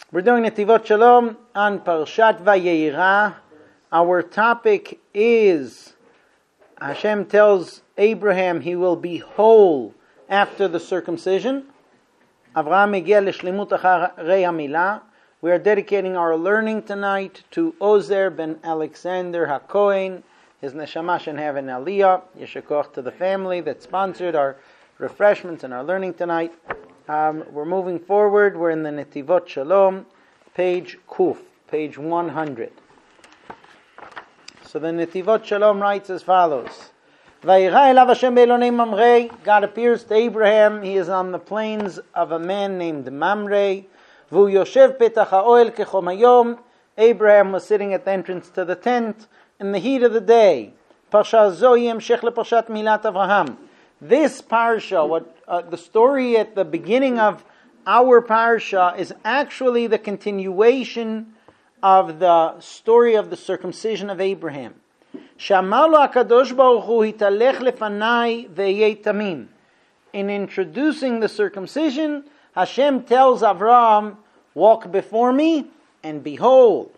We're doing Netivot Shalom on Parshat Vayera. Our topic is Hashem tells Abraham he will be whole after the circumcision. Avraham egia l'shlemut acharei hamilah. We are dedicating our learning tonight to Ozer ben Alexander HaKohen. His neshama should have an aliyah. Yeshar koach to the family that sponsored our refreshments and our learning tonight. We're moving forward. We're in the Netivot Shalom, page Kuf, page 100. So the Netivot Shalom writes as follows. Vayira elav Hashem be'elonei Mamre. God appears to Abraham. He is on the plains of a man named Mamre. V'hu yoshev petach ha'oel kechom hayom. Abraham was sitting at the entrance to the tent in the heat of the day. Parsha zo hi hemshech leparshat Milat Avraham. This parsha, the story at the beginning of our parsha, is actually the continuation of the story of the circumcision of Abraham. Shamar lo HaKadosh Baruch Hu hitalech lefanai ve'yeh tamim. In introducing the circumcision, Hashem tells Avraham, walk before me and behold.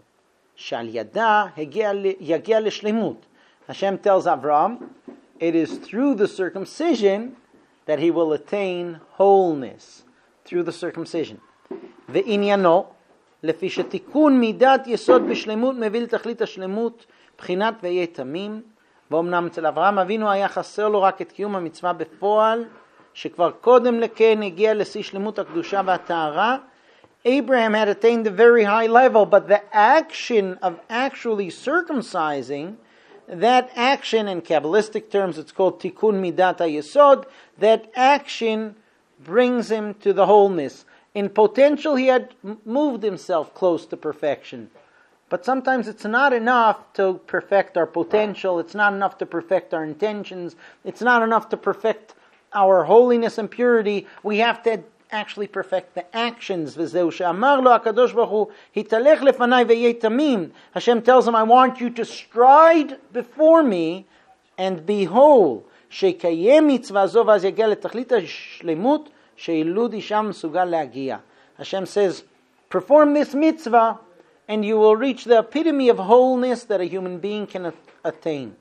Shal yada yagia l'shlemut. Hashem tells Avraham, it is through the circumcision that he will attain wholeness. Through the circumcision. Ve'inyano, lefi shetikun midat yesod b'shlemut mevil tachlit hashlemut b'chinat ve'yeh tamim. ואומנם אצל אברהם אבינו היה חסר לו רק את קיום המצווה בפועל, שכבר קודם לכן הגיע לשיא שלמות הקדושה והטהרה. Abraham had attained a very high level, but the action of actually circumcising, that action, in Kabbalistic terms, it's called Tikkun Midat HaYesod, that action brings him to the wholeness. In potential, he had moved himself close to perfection. But sometimes it's not enough to perfect our potential, it's not enough to perfect our intentions, it's not enough to perfect our holiness and purity. We have to actually perfect the actions. V'zeu she'amar lo HaKadosh Baruch Hu hitalech lefanai ve'yeh tamim. Hashem tells him, I want you to stride before me and be whole. She'kayem mitzvah zo v'az yagia letachlit hashlemut she'ilud isham sugal le'agia. Hashem says, perform this mitzvah and you will reach the epitome of wholeness that a human being can attain.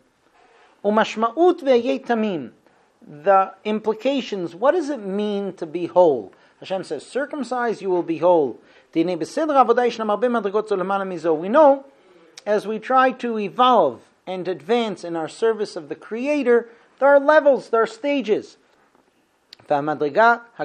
Umashma'ut ve'yeh tamim. The implications, what does it mean to be whole? Hashem says, circumcise, you will be whole. We know, as we try to evolve and advance in our service of the Creator, there are levels, there are stages. You want to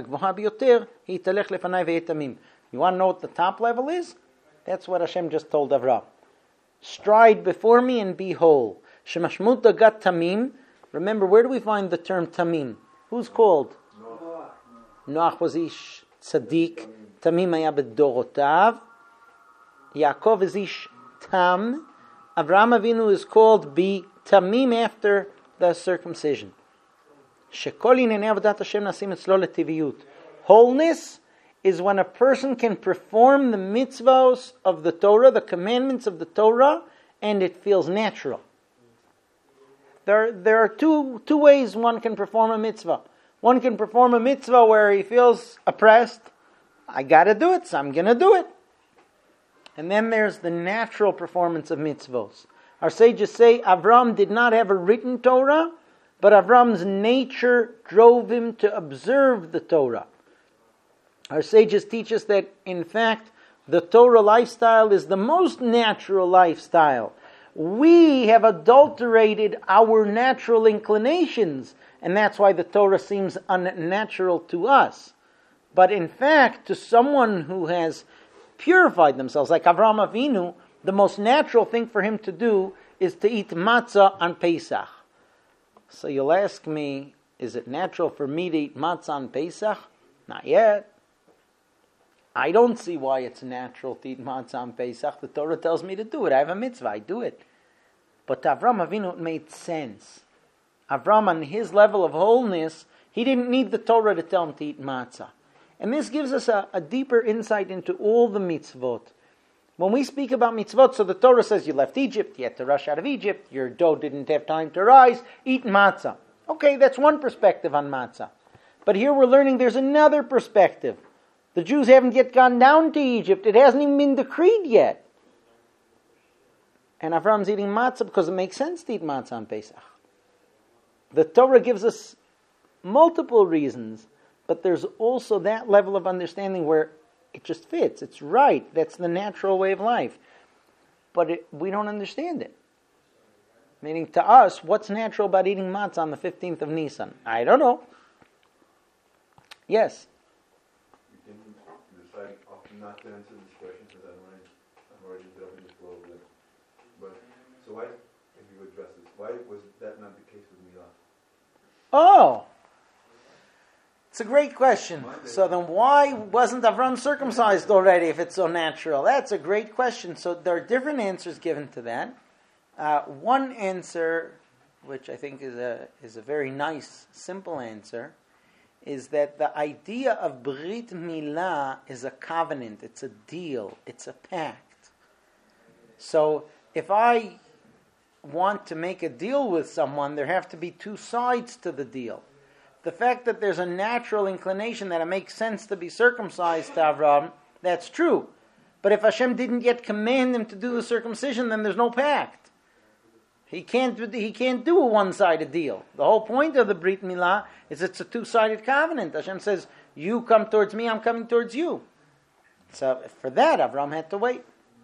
know what the top level is? That's what Hashem just told Avraham. Stride before me and be whole. Shemashmut dagat tamim. Remember, where do we find the term tamim? Who's called? Noach was ish tzaddik. Tamim haya b'dorotav. Yaakov is ish tam. Avraham Avinu is called be tamim after the circumcision. Shekol inenei avodat Hashem nasim etzlo letiviyut. Wholeness is when a person can perform the mitzvahs of the Torah, the commandments of the Torah, and it feels natural. There are two ways one can perform a mitzvah. One can perform a mitzvah where he feels oppressed. I got to do it, so I'm going to do it. And then there's the natural performance of mitzvahs. Our sages say Avram did not have a written Torah, but Avram's nature drove him to observe the Torah. Our sages teach us that, in fact, the Torah lifestyle is the most natural lifestyle. We have adulterated our natural inclinations, and that's why the Torah seems unnatural to us. But in fact, to someone who has purified themselves, like Avraham Avinu, the most natural thing for him to do is to eat matzah on Pesach. So you'll ask me, is it natural for me to eat matzah on Pesach? Not yet. I don't see why it's natural to eat matzah on Pesach. The Torah tells me to do it. I have a mitzvah. I do it. But to Avraham Avinu, it made sense. Avraham, on his level of wholeness, he didn't need the Torah to tell him to eat matzah. And this gives us a deeper insight into all the mitzvot. When we speak about mitzvot, so the Torah says you left Egypt, you had to rush out of Egypt, your dough didn't have time to rise, eat matzah. Okay, that's one perspective on matzah. But here we're learning there's another perspective. The Jews haven't yet gone down to Egypt. It hasn't even been decreed yet. And Avram's eating matzah because it makes sense to eat matzah on Pesach. The Torah gives us multiple reasons, but there's also that level of understanding where it just fits. It's right. That's the natural way of life. But we don't understand it. Meaning to us, what's natural about eating matzah on the 15th of Nisan? I don't know. Yes? You can decide not to answer this question because I'm already delving the flow of it. But, so why, if you address this, why was that not the case with Milah? Oh! It's a great question. So then why wasn't Avram circumcised already if it's so natural? That's a great question. So there are different answers given to that. One answer, which I think is a very nice, simple answer, is that the idea of Brit Milah is a covenant, it's a deal, it's a pact. So if I want to make a deal with someone, there have to be two sides to the deal. The fact that there's a natural inclination that it makes sense to be circumcised to Avram, that's true. But if Hashem didn't yet command him to do the circumcision, then there's no pact. He can't do a one-sided deal. The whole point of the Brit Milah is it's a two-sided covenant. Hashem says, you come towards me, I'm coming towards you. So for that, Avram had to wait.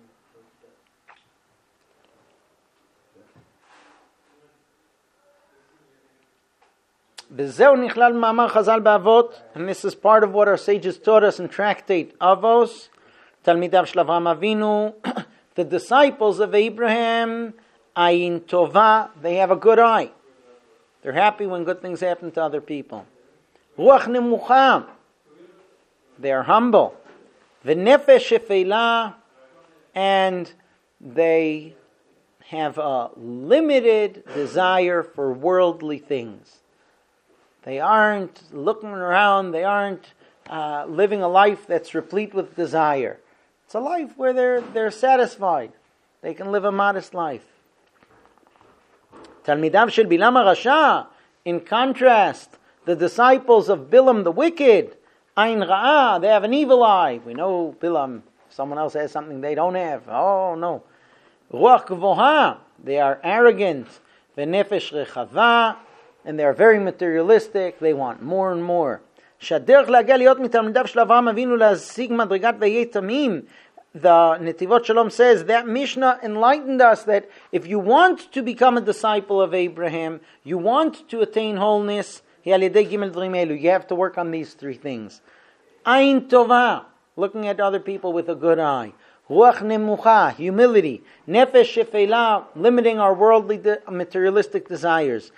B'zeu nichlal ma'amar Chazal ba'avot, and this is part of what our sages taught us in Tractate Avos. Talmidav shel Avraham Avinu, the disciples of Abraham, Ayin Tova, they have a good eye. They're happy when good things happen to other people. Ruach Nemucha, they are humble. V'nefesh shefela, and they have a limited desire for worldly things. They aren't looking around, they aren't living a life that's replete with desire. It's a life where they're satisfied. They can live a modest life. Talmidav shel Bilam HaRasha, in contrast, the disciples of Bilam the wicked, Ain Ra'ah, they have an evil eye. We know Bilam, if someone else has something they don't have. Oh no. Ruach Gvoha, they are arrogant. V'nefesh Rechava, and they are very materialistic. They want more and more. Shaderch להגיע להיות מתלמידיו של אברהם אבינו להשיג מדרגת ויהי תמים. The Netivot Shalom says that Mishnah enlightened us that if you want to become a disciple of Abraham, you want to attain wholeness, you have to work on these three things. Ain Tova, looking at other people with a good eye. Ruach Nemucha, humility. Nefesh Shefela, limiting our worldly materialistic desires.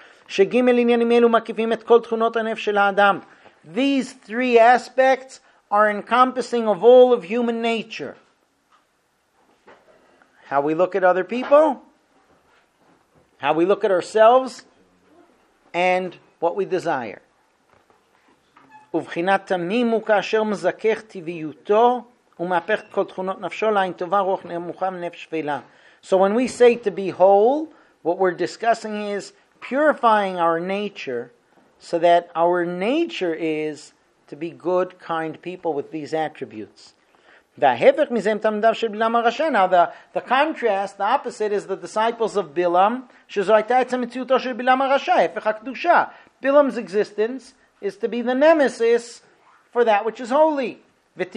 These three aspects are encompassing of all of human nature. How we look at other people, how we look at ourselves, and what we desire. So when we say to be whole, what we're discussing is purifying our nature so that our nature is to be good, kind people with these attributes. Now the contrast, the opposite, is the disciples of Bilam. Bilam's existence is to be the nemesis for that which is holy. What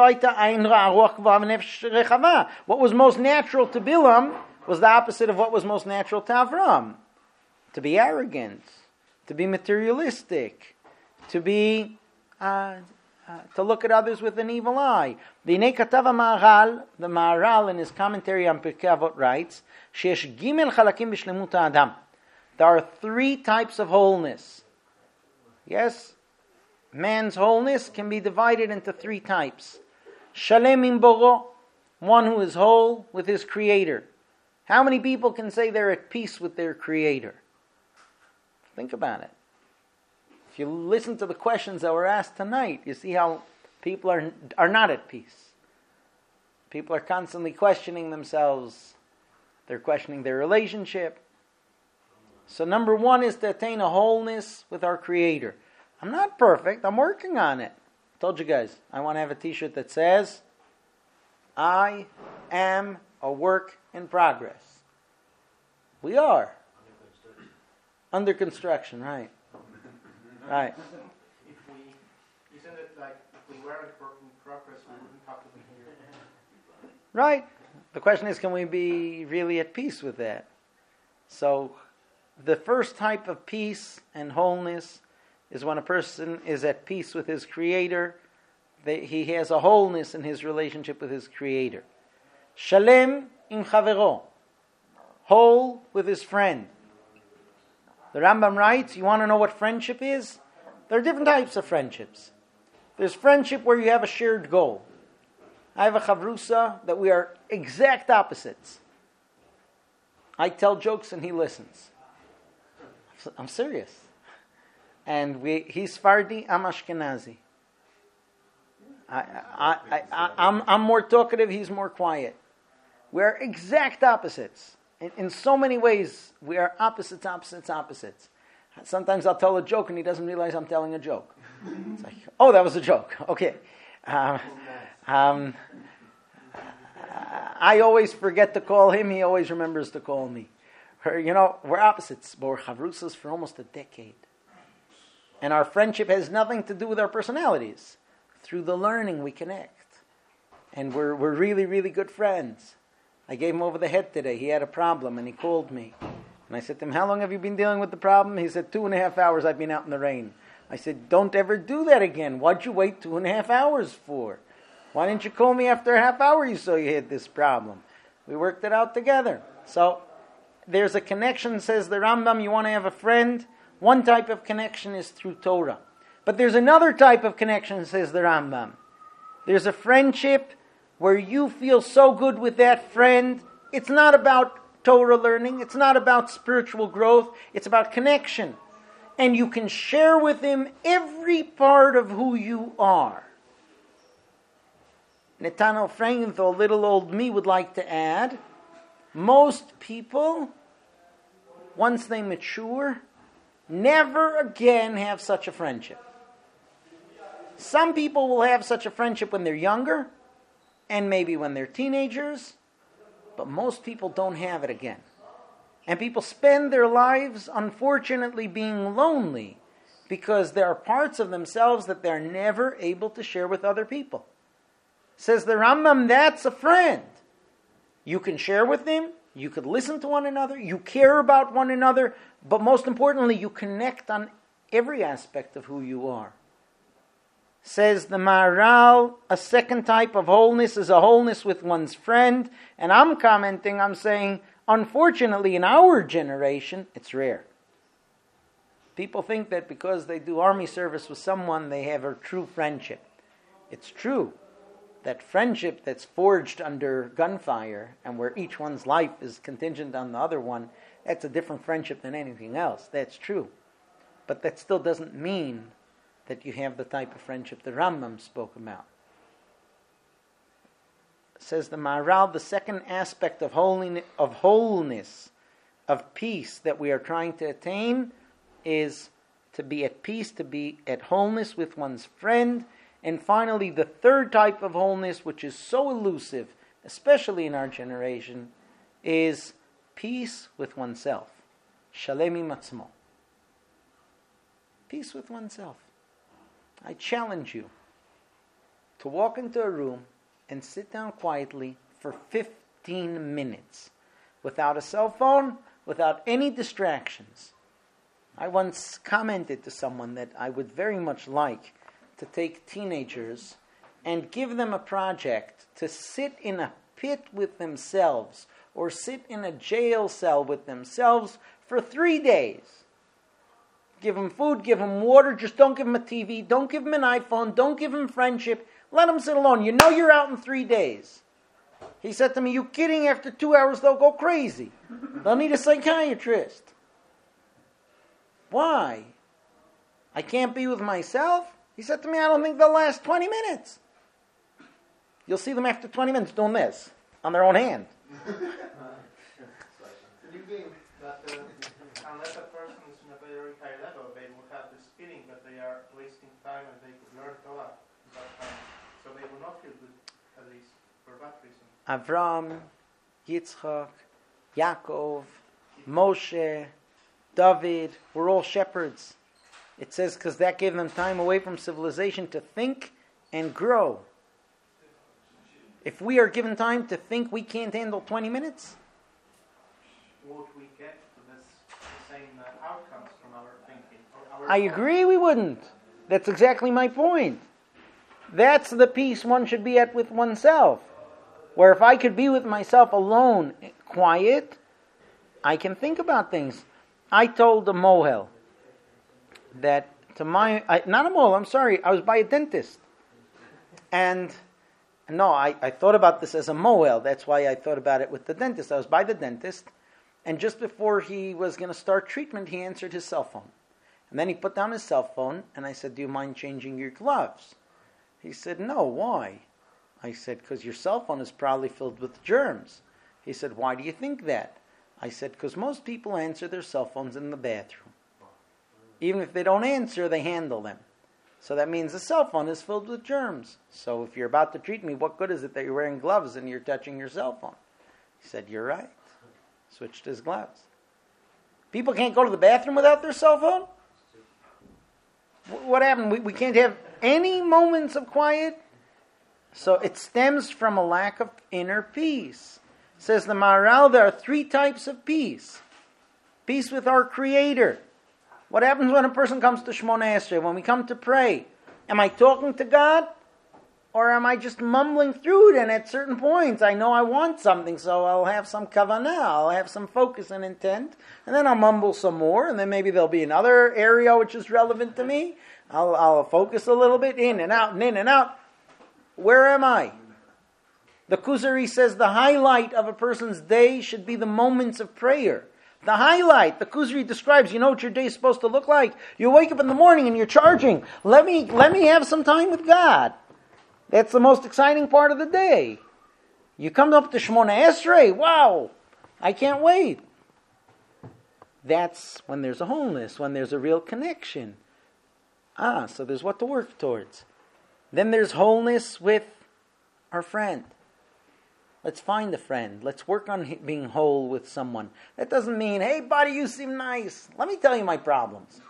was most natural to Bilam was the opposite of what was most natural to Avram. To be arrogant, to be materialistic, to be to look at others with an evil eye. The Maharal in his commentary on Pirkei Avot writes, there are three types of wholeness. Yes, man's wholeness can be divided into three types. Shalem im boro, one who is whole with his Creator. How many people can say they're at peace with their Creator? Think about it. If you listen to the questions that were asked tonight, you see how people are not at peace. People are constantly questioning themselves. They're questioning their relationship. So number one is to attain a wholeness with our Creator. I'm not perfect. I'm working on it. Told you guys, I want to have a t-shirt that says, I am a work in progress. We are. Under construction, right. Right. Isn't it like if we weren't work in progress, we wouldn't have to be here? Right. The question is, can we be really at peace with that? So, the first type of peace and wholeness is when a person is at peace with his Creator. He has a wholeness in his relationship with his Creator. Shalem im chavero. Whole with his friend. The Rambam writes, you want to know what friendship is? There are different types of friendships. There's friendship where you have a shared goal. I have a chavrusa that we are exact opposites. I tell jokes and he listens. I'm serious. And he's Sephardi, I'm Ashkenazi. I'm more talkative, he's more quiet. We're exact opposites. In so many ways, we are opposites. Sometimes I'll tell a joke and he doesn't realize I'm telling a joke. It's like, oh, that was a joke. Okay. I always forget to call him. He always remembers to call me. We're opposites, but we're chavrusas for almost a decade. And our friendship has nothing to do with our personalities. Through the learning, we connect. And we're really, really good friends. I gave him over the head today. He had a problem and he called me. And I said to him, how long have you been dealing with the problem? He said, 2.5 hours I've been out in the rain. I said, don't ever do that again. What'd you wait 2.5 hours for? Why didn't you call me after a half hour you saw you had this problem? We worked it out together. So there's a connection, says the Rambam. You want to have a friend? One type of connection is through Torah. But there's another type of connection, says the Rambam. There's a friendship where you feel so good with that friend. It's not about Torah learning. It's not about spiritual growth. It's about connection. And you can share with him every part of who you are. Netanel Frankenthal, little old me, would like to add, most people, once they mature, never again have such a friendship. Some people will have such a friendship when they're younger, and maybe when they're teenagers, but most people don't have it again. And people spend their lives, unfortunately, being lonely because there are parts of themselves that they're never able to share with other people. Says the Rambam, that's a friend. You can share with him, you could listen to one another, you care about one another, but most importantly, you connect on every aspect of who you are. Says the Maharal, a second type of wholeness is a wholeness with one's friend. And I'm commenting, I'm saying, unfortunately, in our generation, it's rare. People think that because they do army service with someone, they have a true friendship. It's true that friendship that's forged under gunfire and where each one's life is contingent on the other one, that's a different friendship than anything else. That's true. But that still doesn't mean that you have the type of friendship the Rambam spoke about. Says the Maharal, the second aspect of wholeness, of peace that we are trying to attain is to be at peace, to be at wholeness with one's friend. And finally, the third type of wholeness, which is so elusive, especially in our generation, is peace with oneself. Shalem im atzmo. Peace with oneself. I challenge you to walk into a room and sit down quietly for 15 minutes without a cell phone, without any distractions. I once commented to someone that I would very much like to take teenagers and give them a project to sit in a pit with themselves or sit in a jail cell with themselves for 3 days. Give them food, give them water, just don't give them a TV, don't give them an iPhone, don't give them friendship. Let them sit alone. You know you're out in 3 days. He said to me, you kidding? After 2 hours they'll go crazy. They'll need a psychiatrist. Why? I can't be with myself? He said to me, I don't think they'll last 20 minutes. You'll see them after 20 minutes doing this on their own hand. You think that unless a person is in a very high level, they will have this feeling that they are wasting time and they could learn Torah Avram, Yitzchak, Yaakov, Moshe, David, were all shepherds. It says because that gave them time away from civilization to think and grow. If we are given time to think, we can't handle 20 minutes. Would we get to the same outcomes from our thinking? I agree we wouldn't. That's exactly my point. That's the peace one should be at with oneself. Where if I could be with myself alone, quiet, I can think about things. I told a mohel that not a mohel, I'm sorry, I was by a dentist. And no, I thought about this as a mohel. That's why I thought about it with the dentist. I was by the dentist, and just before he was going to start treatment, he answered his cell phone. And then he put down his cell phone, and I said, do you mind changing your gloves? He said, no, why? I said, because your cell phone is probably filled with germs. He said, why do you think that? I said, because most people answer their cell phones in the bathroom. Even if they don't answer, they handle them. So that means the cell phone is filled with germs. So if you're about to treat me, what good is it that you're wearing gloves and you're touching your cell phone? He said, you're right. Switched his gloves. People can't go to the bathroom without their cell phone? What happened? We can't have any moments of quiet? So it stems from a lack of inner peace. Says the Maharal, there are 3 types of peace. Peace with our Creator. What happens when a person comes to Shemona Esrei? When we come to pray, am I talking to God? Or am I just mumbling through it? And at certain points, I know I want something, so I'll have some kavanah, I'll have some focus and intent, and then I'll mumble some more, and then maybe there'll be another area which is relevant to me. I'll focus a little bit, in and out, and in and out. Where am I? The Kuzari says the highlight of a person's day should be the moments of prayer. The highlight, the Kuzari describes, you know what your day is supposed to look like? You wake up in the morning and you're charging. Let me have some time with God. That's the most exciting part of the day. You come up to Shemona Esrei, wow, I can't wait. That's when there's a wholeness, when there's a real connection. So there's what to work towards. Then there's wholeness with our friend. Let's find a friend. Let's work on being whole with someone. That doesn't mean, hey buddy, you seem nice. Let me tell you my problems.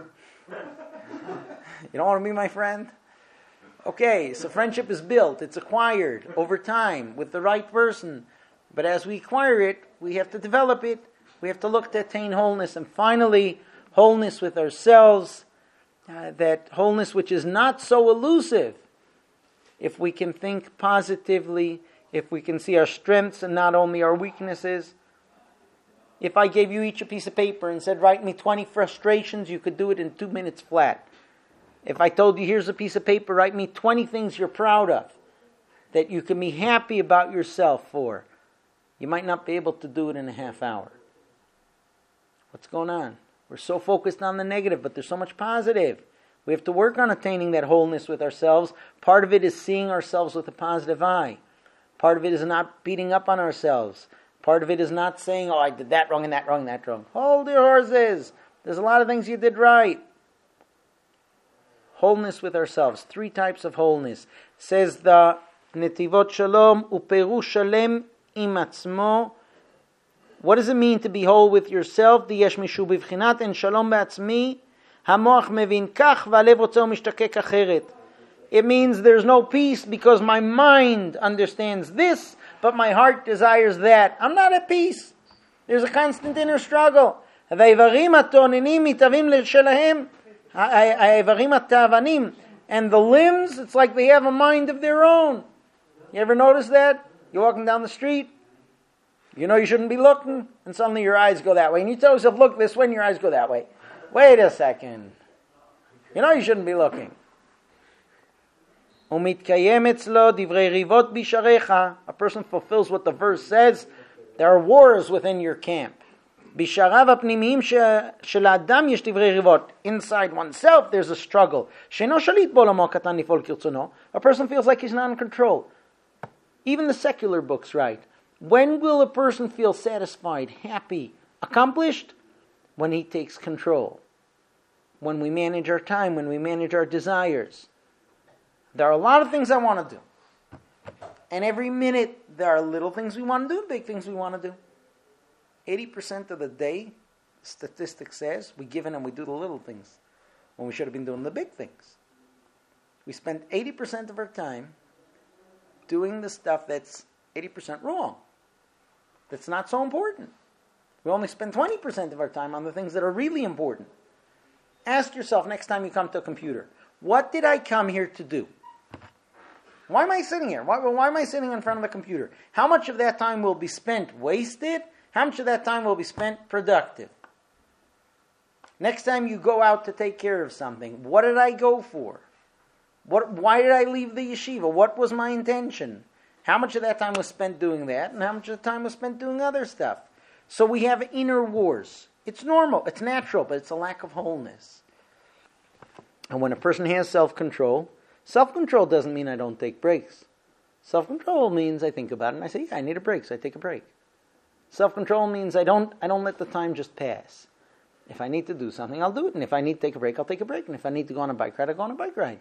You don't want to be my friend? Okay, so friendship is built. It's acquired over time with the right person. But as we acquire it, we have to develop it. We have to look to attain wholeness. And finally, wholeness with ourselves. That wholeness which is not so elusive. If we can think positively, if we can see our strengths and not only our weaknesses. If I gave you each a piece of paper and said, write me 20 frustrations, you could do it in 2 minutes flat. If I told you, here's a piece of paper, write me 20 things you're proud of, that you can be happy about yourself for, you might not be able to do it in a half hour. What's going on? We're so focused on the negative, but there's so much positive. We have to work on attaining that wholeness with ourselves. Part of it is seeing ourselves with a positive eye. Part of it is not beating up on ourselves. Part of it is not saying, oh, I did that wrong and that wrong and that wrong. Hold your horses. There's a lot of things you did right. Wholeness with ourselves. 3 types of wholeness. Says the Netivot Shalom, Uperu Shalem im atzmo. What does it mean to be whole with yourself? Diyesh mishu bivchinat en shalom ba'atzmi. Hamoach mevin kach v'alev rotzeh u'mishtakek acheret. It means there's no peace because my mind understands this, but my heart desires that. I'm not at peace. There's a constant inner struggle. והאיברים התאוננים מתהווים לשלהם. האיברים התאוונים. And the limbs, it's like they have a mind of their own. You ever notice that? You're walking down the street. You know you shouldn't be looking, and suddenly your eyes go that way. And you tell yourself, look this way, and your eyes go that way. Wait a second. You know you shouldn't be looking. ומתקיים אצלו דברי ריבות בשעריך. A person fulfills what the verse says. There are wars within your camp. בשעריו הפנימיים של האדם יש דברי ריבות. Inside oneself there's a struggle. שאינו שליט בעולמו הקטן לפעול כרצונו. A person feels like he's not in control. Even the secular books write, when will a person feel satisfied, happy, accomplished? When he takes control. When we manage our time, when we manage our desires. There are a lot of things I want to do. And every minute there are little things we want to do, big things we want to do. 80% of the day, statistics says, we give in and we do the little things when we should have been doing the big things. We spend 80% of our time doing the stuff that's 80% wrong. That's not so important. We only spend 20% of our time on the things that are really important. Ask yourself next time you come to a computer, what did I come here to do? Why am I sitting here? Why am I sitting in front of the computer? How much of that time will be spent wasted? How much of that time will be spent productive? Next time you go out to take care of something, what did I go for? Why did I leave the yeshiva? What was my intention? How much of that time was spent doing that, and how much of the time was spent doing other stuff? So we have inner wars. It's normal, it's natural, but it's a lack of wholeness. And when a person has self-control doesn't mean I don't take breaks. Self-control means I think about it and I say, yeah, I need a break, so I take a break. Self-control means I don't let the time just pass. If I need to do something, I'll do it. And if I need to take a break, I'll take a break. And if I need to go on a bike ride, I'll go on a bike ride.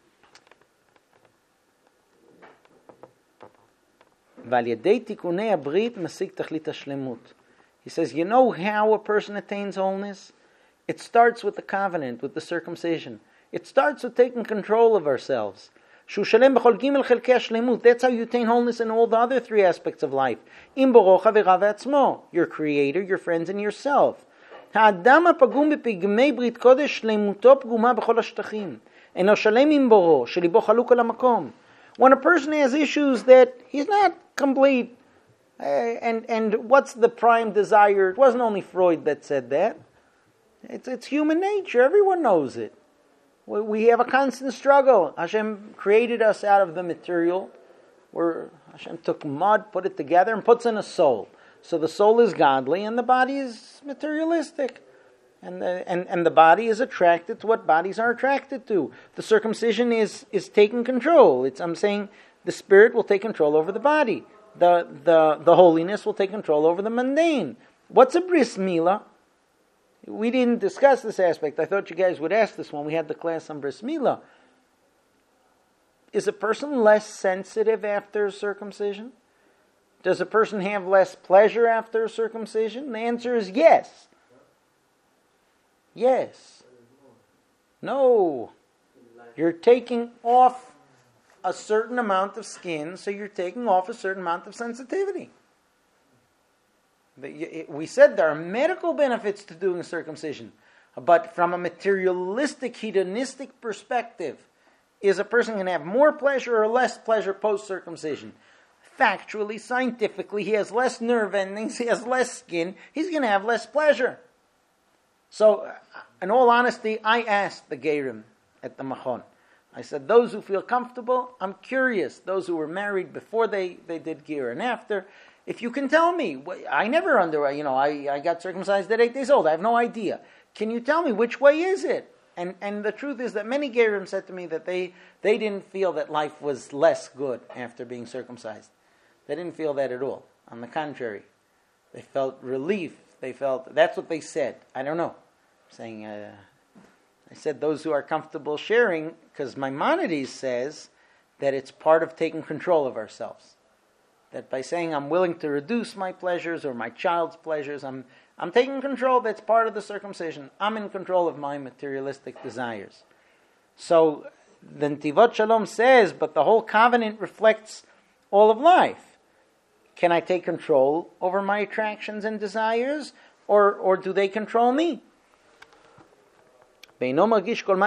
He says, you know how a person attains wholeness? It starts with the covenant, with the circumcision. It starts with taking control of ourselves. That's how you attain wholeness in all the other three aspects of life. Your creator, your friends, and yourself. When a person has issues that he's not complete, and what's the prime desire? It wasn't only Freud that said that. It's human nature. Everyone knows it. We have a constant struggle. Hashem created us out of the material. Hashem took mud, put it together, and puts in a soul. So the soul is godly, and the body is materialistic. And the body is attracted to what bodies are attracted to. The circumcision is taking control. I'm saying the spirit will take control over the body. The holiness will take control over the mundane. What's a bris milah? We didn't discuss this aspect. I thought you guys would ask this when we had the class on bris milah. Is a person less sensitive after circumcision? Does a person have less pleasure after circumcision? The answer is yes. Yes. No. You're taking off a certain amount of skin, so you're taking off a certain amount of sensitivity. We said there are medical benefits to doing circumcision, but from a materialistic, hedonistic perspective, is a person going to have more pleasure or less pleasure post-circumcision? Factually, scientifically, he has less nerve endings, he has less skin, he's going to have less pleasure. So, in all honesty, I asked the Gerim at the Machon. I said, those who feel comfortable, I'm curious. Those who were married before they did Ger and after, if you can tell me, I never I got circumcised at 8 days old. I have no idea. Can you tell me which way is it? And the truth is that many Gerim said to me that they didn't feel that life was less good after being circumcised. They didn't feel that at all. On the contrary, they felt relief. That's what they said. I don't know. I'm saying, I said those who are comfortable sharing, because Maimonides says that it's part of taking control of ourselves. That by saying I'm willing to reduce my pleasures or my child's pleasures, I'm taking control. That's part of the circumcision. I'm in control of my materialistic desires. So the Netivot Shalom says, but the whole covenant reflects all of life. Can I take control over my attractions and desires, or do they control me? When a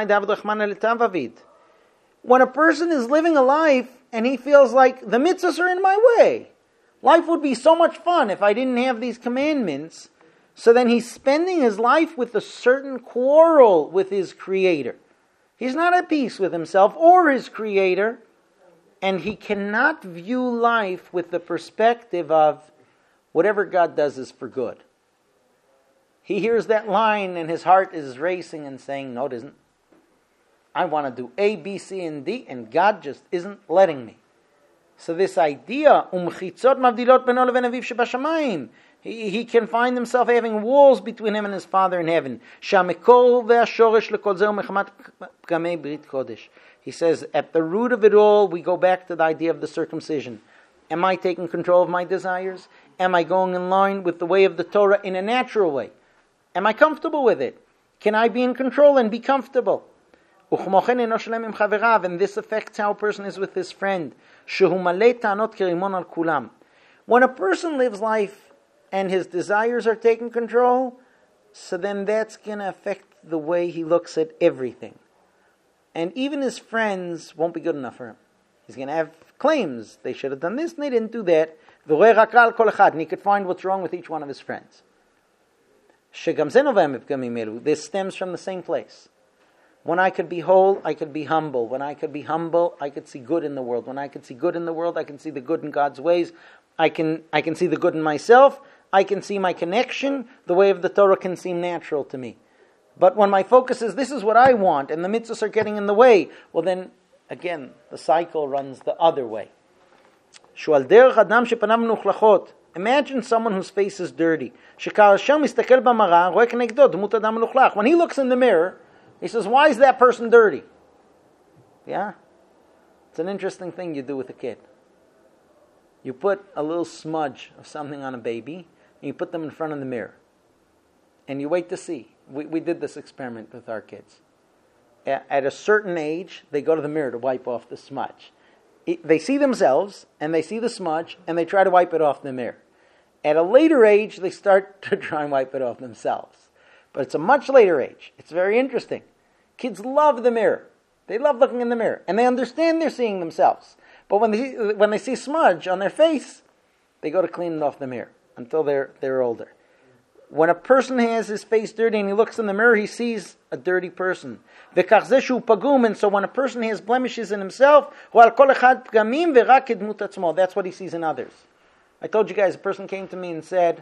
person is living a life and he feels like the mitzvahs are in my way, life would be so much fun if I didn't have these commandments, so then he's spending his life with a certain quarrel with his Creator. He's not at peace with himself or his Creator, and he cannot view life with the perspective of whatever God does is for good. He hears that line and his heart is racing and saying, no, it isn't. I want to do A, B, C, and D, and God just isn't letting me. So this idea, he can find himself having walls between him and his Father in heaven. He says, at the root of it all, we go back to the idea of the circumcision. Am I taking control of my desires? Am I going in line with the way of the Torah in a natural way? Am I comfortable with it? Can I be in control and be comfortable? And this affects how a person is with his friend. When a person lives life and his desires are taking control, so then that's going to affect the way he looks at everything. And even his friends won't be good enough for him. He's going to have claims. They should have done this and they didn't do that. And he could find what's wrong with each one of his friends. This stems from the same place. When I could be whole, I could be humble. When I could be humble, I could see good in the world. When I could see good in the world, I can see the good in God's ways. I can see the good in myself. I can see my connection. The way of the Torah can seem natural to me. But when my focus is, this is what I want, and the mitzvahs are getting in the way, well then, again, the cycle runs the other way. Imagine someone whose face is dirty. When he looks in the mirror, he says, why is that person dirty? Yeah? It's an interesting thing you do with a kid. You put a little smudge of something on a baby, and you put them in front of the mirror. And you wait to see. We did this experiment with our kids. At a certain age, they go to the mirror to wipe off the smudge. They see themselves, and they see the smudge, and they try to wipe it off the mirror. At a later age, they start to try and wipe it off themselves. But it's a much later age. It's very interesting. Kids love the mirror. They love looking in the mirror. And they understand they're seeing themselves. But when they see smudge on their face, they go to clean it off the mirror until they're older. When a person has his face dirty and he looks in the mirror, he sees a dirty person. And so when a person has blemishes in himself, that's what he sees in others. I told you guys, a person came to me and said,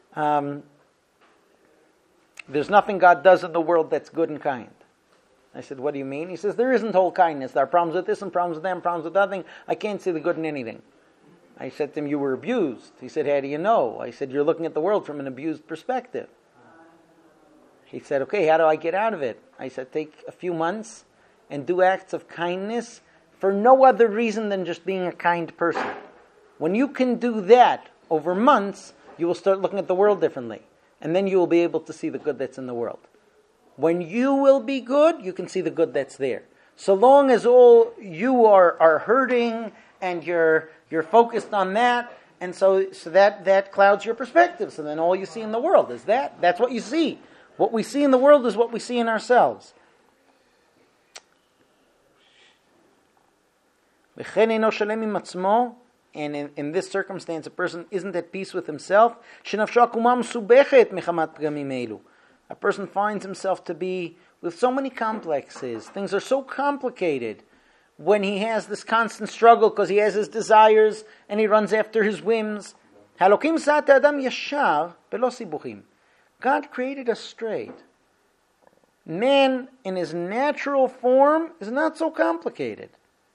there's nothing God does in the world that's good and kind. I said, what do you mean? He says, there isn't whole kindness. There are problems with this and problems with them, problems with nothing. I can't see the good in anything. I said to him, you were abused. He said, how do you know? I said, you're looking at the world from an abused perspective. He said, okay, how do I get out of it? I said, take a few months and do acts of kindness for no other reason than just being a kind person. When you can do that over months, you will start looking at the world differently. And then you will be able to see the good that's in the world. When you will be good, you can see the good that's there. So long as all you are hurting and you're focused on that, and so that clouds your perspective. So then all you see in the world is that. That's what you see. What we see in the world is what we see in ourselves. And in this circumstance, a person isn't at peace with himself. A person finds himself to be with so many complexes. Things are so complicated when he has this constant struggle because he has his desires and he runs after his whims. God created us straight. Man in his natural form is not so complicated.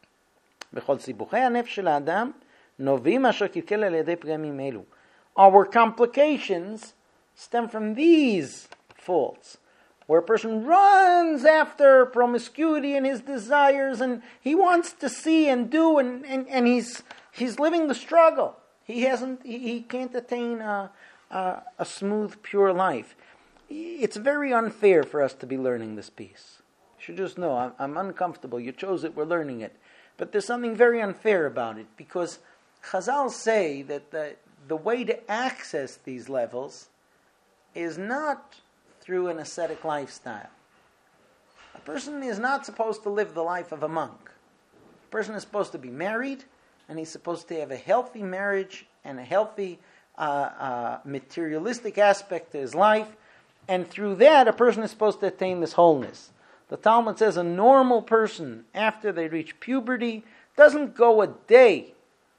Our complications stem from these faults, where a person runs after promiscuity and his desires, and he wants to see and do, and he's living the struggle. He can't attain a smooth, pure life. It's very unfair for us to be learning this piece. You should just know, I'm uncomfortable. You chose it, we're learning it. But there's something very unfair about it, because Chazal say that the way to access these levels is not through an ascetic lifestyle. A person is not supposed to live the life of a monk. A person is supposed to be married, and he's supposed to have a healthy marriage and a healthy materialistic aspect to his life, and through that a person is supposed to attain this wholeness. The Talmud says a normal person, after they reach puberty, doesn't go a day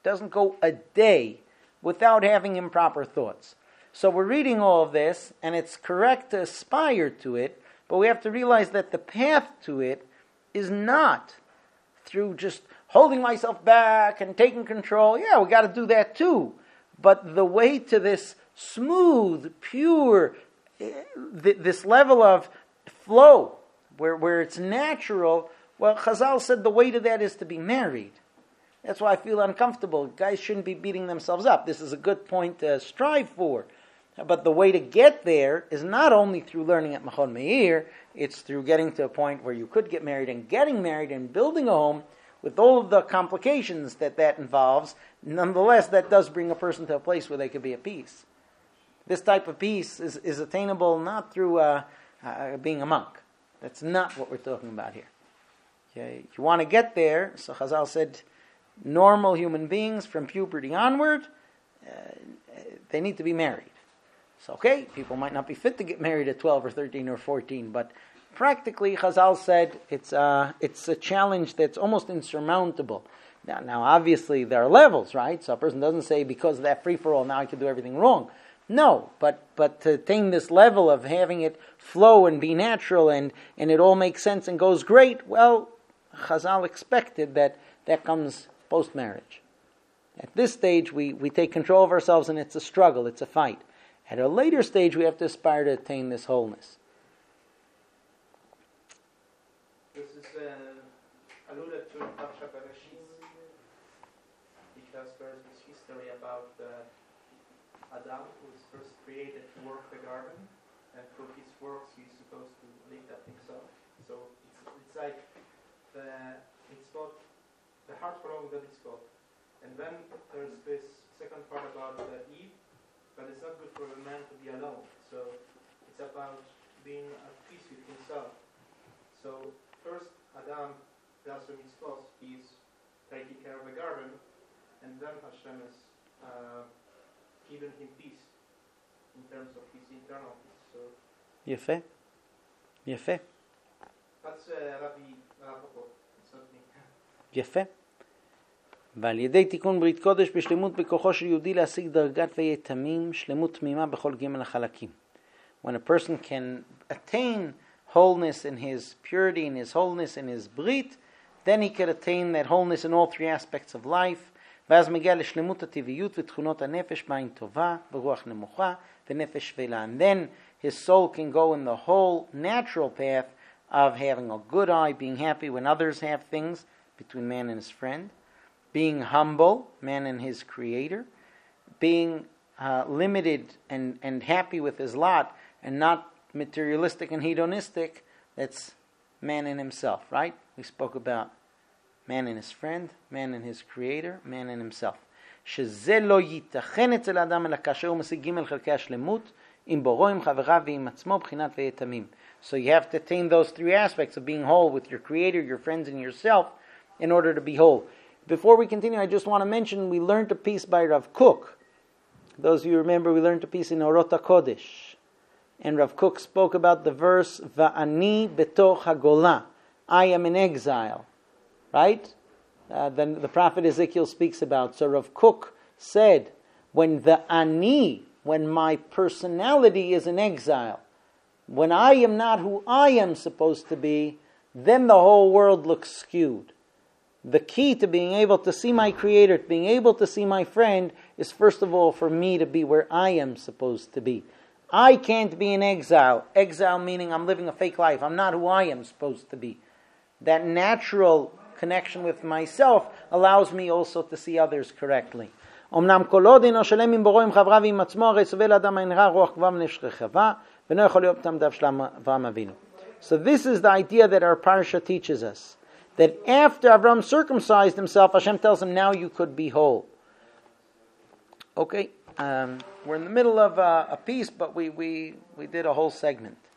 without having improper thoughts. So we're reading all of this, and it's correct to aspire to it, but we have to realize that the path to it is not through just holding myself back and taking control. Yeah, we got to do that too. But the way to this smooth, pure, this level of flow, where it's natural, well, Chazal said the way to that is to be married. That's why I feel uncomfortable. Guys shouldn't be beating themselves up. This is a good point to strive for. But the way to get there is not only through learning at Machon Meir, it's through getting to a point where you could get married and getting married and building a home with all of the complications that involves. Nonetheless, that does bring a person to a place where they could be at peace. This type of peace is attainable not through being a monk. That's not what we're talking about here. Okay? If you want to get there, so Chazal said, normal human beings from puberty onward, they need to be married. So, okay, people might not be fit to get married at 12 or 13 or 14, but practically, Chazal said it's a challenge that's almost insurmountable. Now, obviously, there are levels, right? So a person doesn't say, because of that free-for-all, now I can do everything wrong. No, but to attain this level of having it flow and be natural and it all makes sense and goes great, well, Chazal expected that comes post-marriage. At this stage, we take control of ourselves and it's a struggle, it's a fight. At a later stage, we have to aspire to attain this wholeness. This is alluded to in Parshat Bereshit, because there's this history about Adam, who was first created to work the garden, and through his works he's supposed to lift up himself. So it's like it's got the heart following the mitzvot. And then there's this second part about Eve, but it's not good for a man to be alone. So it's about being at peace with himself. So first Adam does the mitzvot, he's taking care of the garden, and then Hashem has given him peace in terms of his internal peace. So Yefé. that's Rabbi Rapoport. It's not me. יפה. ועל ידי תיקון ברית קודש בשלמות בכוחו של יהודי להשיג דרגת ויהיה תמים, שלמות תמימה בכל ג' החלקים. When a person can attain wholeness in his purity, in his wholeness, in his brit, then he can attain that wholeness in all three aspects of life. ואז מגיע לשלמות הטבעיות ותכונות הנפש בעין טובה, ברוח נמוכה, ונפש שפלה. And then his soul can go in the whole natural path of having a good eye, being happy when others have things, between man and his friend, being humble, man and his creator, being limited and happy with his lot, and not materialistic and hedonistic, that's man and himself, right? We spoke about man and his friend, man and his creator, man and himself. שזה לא ייתכן אצל האדם אלא כאשר הוא משיג ג' חלקי השלמות, עם בוראו, עם חבריו ועם עצמו, בחינת ויהיה תמים. So you have to attain those three aspects of being whole with your creator, your friends, and yourself in order to be whole. Before we continue, I just want to mention we learned a piece by Rav Kook. Those of you remember, we learned a piece in Orot HaKodesh. And Rav Kook spoke about the verse, Va'ani betoch hagolah. I am in exile. Right? Then the prophet Ezekiel speaks about. So Rav Kook said, when my personality is in exile, when I am not who I am supposed to be, then the whole world looks skewed. The key to being able to see my creator, to being able to see my friend, is first of all for me to be where I am supposed to be. I can't be in exile. Exile meaning I'm living a fake life. I'm not who I am supposed to be. That natural connection with myself allows me also to see others correctly. אמנם כל עוד אינו שלם עם בוראו עם חבריו ועם עצמו, הרי סובל לאדם עין רע, רוח גבוה ונפש רחבה, ואינו יכול להיות תלמידיו של אברהם אבינו. So this is the idea that our parsha teaches us. That after Avram circumcised himself, Hashem tells him, now you could be whole. Okay, we're in the middle of a piece, but we did a whole segment.